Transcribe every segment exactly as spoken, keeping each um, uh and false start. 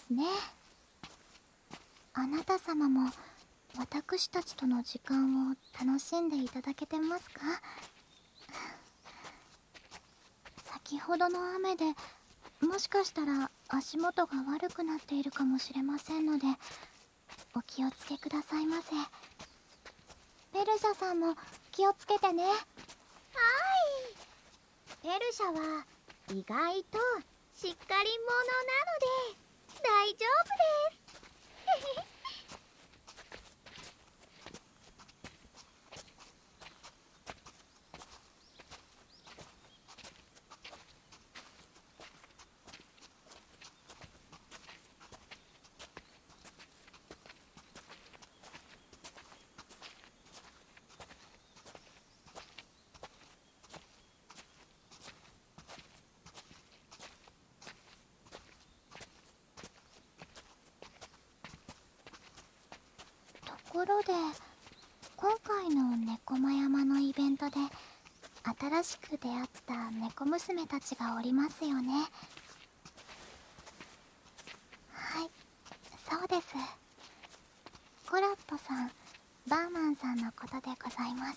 ですね。あなた様も私たちとの時間を楽しんでいただけてますか？先ほどの雨でもしかしたら足元が悪くなっているかもしれませんので、お気をつけくださいませ。ペルシャさんも気をつけてね。はい。ペルシャは意外としっかり者なので大丈夫です。ところで、今回の猫間山のイベントで新しく出会った猫娘たちがおりますよね。はい、そうです。コラットさん、バーマンさんのことでございます。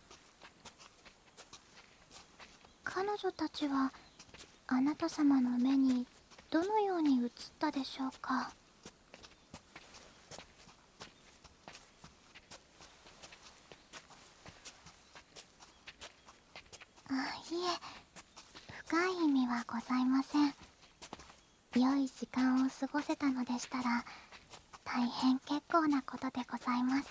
彼女たちはあなた様の目にどのように映ったでしょうか？あ、いえ、深い意味はございません。良い時間を過ごせたのでしたら大変結構なことでございます。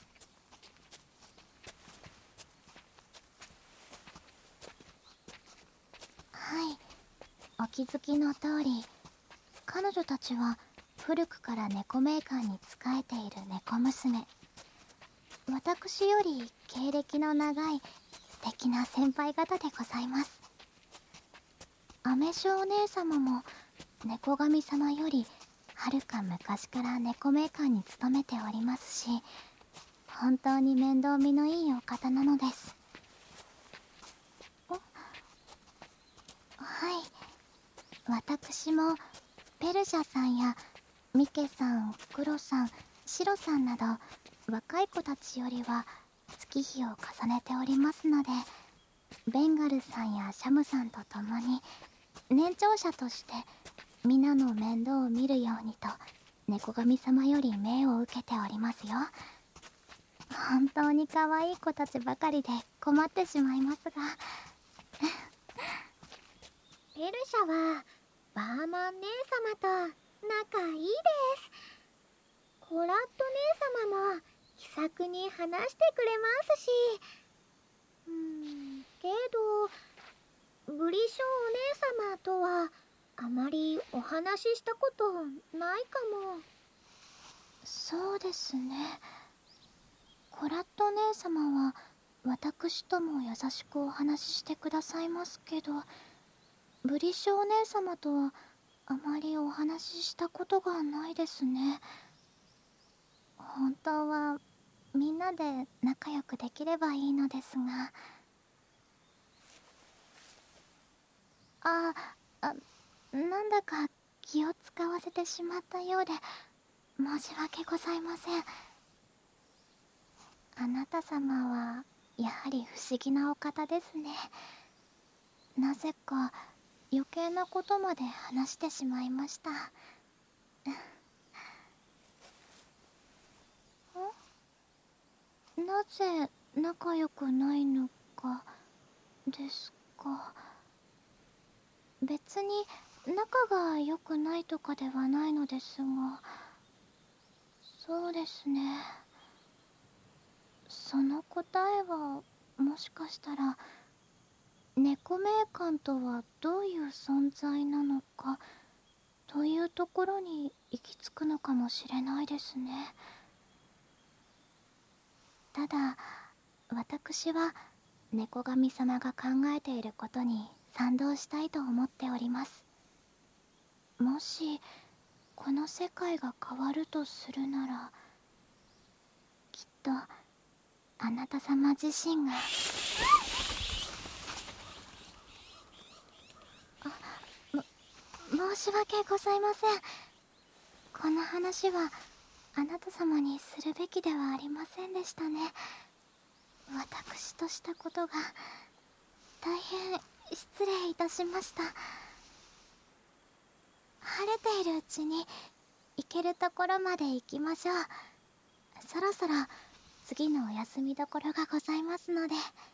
はい、お気づきの通り、彼女たちは古くから猫メーカーに仕えている猫娘。私より経歴の長い素敵な先輩方でございます。アメショお姉様も猫神様よりはるか昔から猫メーカーに勤めておりますし、本当に面倒見のいいお方なのです。はい、私もペルシャさんやミケさん、クロさん、シロさんなど若い子たちよりは月日を重ねておりますので、ベンガルさんやシャムさんと共に年長者として皆の面倒を見るようにと猫神様より命を受けておりますよ。本当に可愛い子たちばかりで困ってしまいますがペルシャはバーマン姉様と仲いいです。コラット姉様も気さくに話してくれますし、うーんけどブリショお姉様とはあまりお話ししたことないかも。そうですね。コラット姉様は私とも優しくお話ししてくださいますけど、ブリショお姉様とはあまりお話ししたことがないですね。本当はみんなで仲良くできればいいのですが。ああ、なんだか気を使わせてしまったようで申し訳ございません。あなた様はやはり不思議なお方ですね。なぜか余計なことまで話してしまいました。なぜ仲良くないのかですか。別に仲が良くないとかではないのですが、そうですね。その答えはもしかしたら猫名鑑とはどういう存在なのかというところに行き着くのかもしれないですね。ただ私は猫神様が考えていることに賛同したいと思っております。もしこの世界が変わるとするなら、きっとあなた様自身があ、も申し訳ございません。ここの話はあなた様にするべきではありませんでしたね。私としたことが大変失礼いたしました。晴れているうちに行けるところまで行きましょう。そろそろ次のお休みどころがございますので。